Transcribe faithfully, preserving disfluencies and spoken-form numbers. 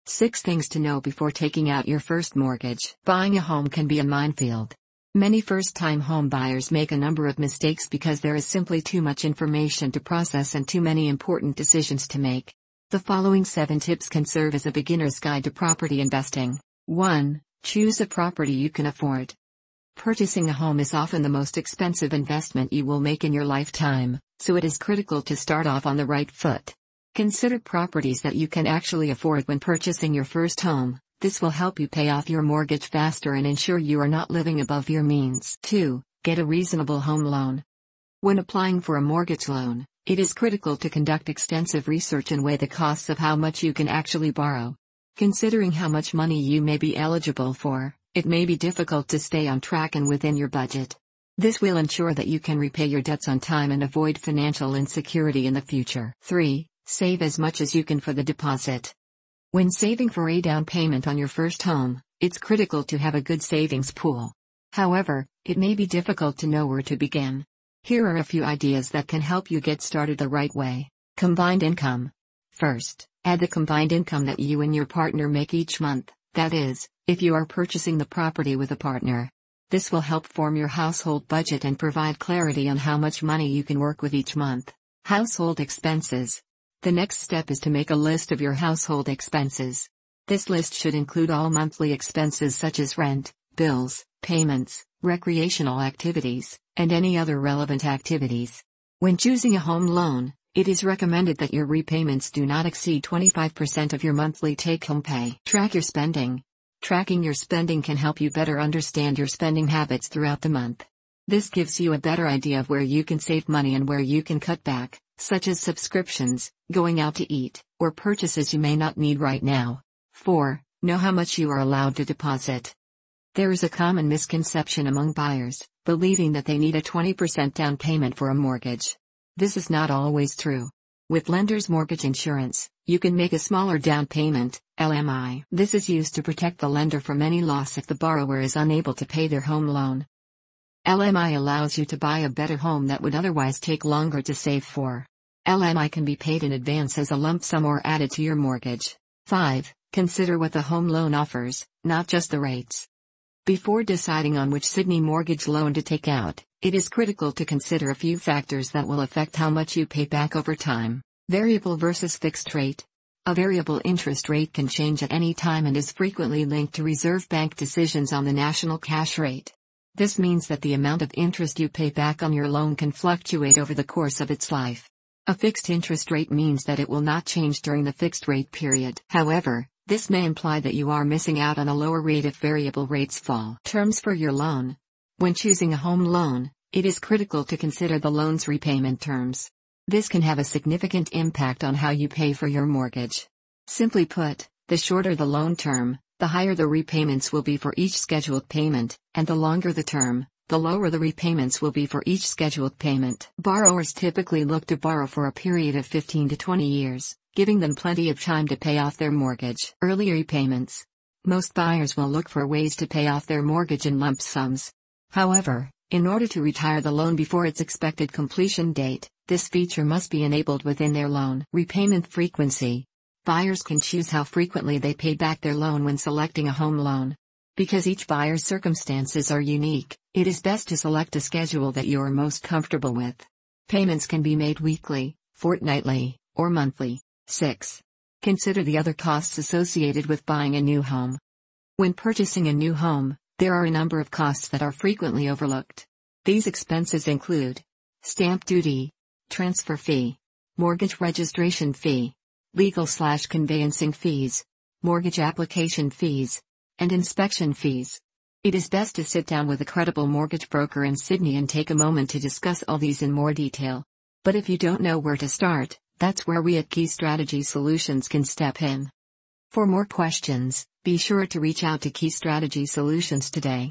six Things to know before taking out your first mortgage. Buying a home can be a minefield. Many first-time home buyers make a number of mistakes because there is simply too much information to process and too many important decisions to make. The following seven tips can serve as a beginner's guide to property investing. one Choose a property you can afford. Purchasing a home is often the most expensive investment you will make in your lifetime, so it is critical to start off on the right foot. Consider properties that you can actually afford when purchasing your first home. This will help you pay off your mortgage faster and ensure you are not living above your means. two Get a reasonable home loan. When applying for a mortgage loan, it is critical to conduct extensive research and weigh the costs of how much you can actually borrow. Considering how much money you may be eligible for, it may be difficult to stay on track and within your budget. This will ensure that you can repay your debts on time and avoid financial insecurity in the future. three Save as much as you can for the deposit. When saving for a down payment on your first home, it's critical to have a good savings pool. However, it may be difficult to know where to begin. Here are a few ideas that can help you get started the right way. Combined income. First, add the combined income that you and your partner make each month, that is, if you are purchasing the property with a partner. This will help form your household budget and provide clarity on how much money you can work with each month. Household expenses. The next step is to make a list of your household expenses. This list should include all monthly expenses such as rent, bills, payments, recreational activities, and any other relevant activities. When choosing a home loan, it is recommended that your repayments do not exceed twenty-five percent of your monthly take-home pay. Track your spending. Tracking your spending can help you better understand your spending habits throughout the month. This gives you a better idea of where you can save money and where you can cut back, such as subscriptions, going out to eat, or purchases you may not need right now. four Know how much you are allowed to deposit. There is a common misconception among buyers, believing that they need a twenty percent down payment for a mortgage. This is not always true. With Lender's Mortgage Insurance, you can make a smaller down payment, L M I. This is used to protect the lender from any loss if the borrower is unable to pay their home loan. L M I allows you to buy a better home that would otherwise take longer to save for. L M I can be paid in advance as a lump sum or added to your mortgage. five Consider what the home loan offers, not just the rates. Before deciding on which Sydney mortgage loan to take out, it is critical to consider a few factors that will affect how much you pay back over time. Variable versus fixed rate. A variable interest rate can change at any time and is frequently linked to Reserve Bank decisions on the national cash rate. This means that the amount of interest you pay back on your loan can fluctuate over the course of its life. A fixed interest rate means that it will not change during the fixed rate period. However, this may imply that you are missing out on a lower rate if variable rates fall. Terms for your loan. When choosing a home loan, it is critical to consider the loan's repayment terms. This can have a significant impact on how you pay for your mortgage. Simply put, the shorter the loan term, the higher the repayments will be for each scheduled payment, and the longer the term, the lower the repayments will be for each scheduled payment. Borrowers typically look to borrow for a period of fifteen to twenty years, giving them plenty of time to pay off their mortgage. Early repayments. Most buyers will look for ways to pay off their mortgage in lump sums. However, in order to retire the loan before its expected completion date, this feature must be enabled within their loan. Repayment frequency. Buyers can choose how frequently they pay back their loan when selecting a home loan. Because each buyer's circumstances are unique, it is best to select a schedule that you are most comfortable with. Payments can be made weekly, fortnightly, or monthly. six Consider the other costs associated with buying a new home. When purchasing a new home, there are a number of costs that are frequently overlooked. These expenses include stamp duty, transfer fee, mortgage registration fee, legal/conveyancing fees, mortgage application fees, and inspection fees. It is best to sit down with a credible mortgage broker in Sydney and take a moment to discuss all these in more detail. But if you don't know where to start, that's where we at Key Strategy Solutions can step in. For more questions, be sure to reach out to Key Strategy Solutions today.